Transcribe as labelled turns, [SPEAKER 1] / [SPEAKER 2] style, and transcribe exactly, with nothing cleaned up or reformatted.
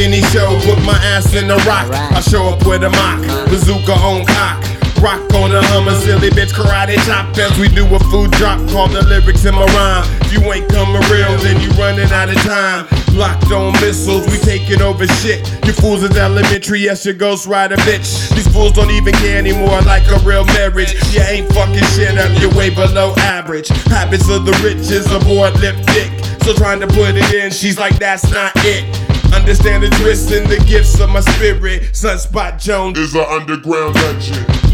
[SPEAKER 1] Any show, put my ass in the rock. I show up with a mock, bazooka on cock. Rock on the Hummer, silly bitch, karate chop. As we do a food drop, call the lyrics in my rhyme. If you ain't coming real, then you running out of time. Locked on missiles, we taking over shit. You fools is elementary, yes, your ghost rider bitch. These fools don't even care anymore like a real marriage. You ain't fucking shit up, you're way below average. Habits of the rich is a board lip dick. So trying to put it in, she's like, that's not it. Understand the twists and the gifts of my spirit. Sunspot Jones
[SPEAKER 2] is an underground legend.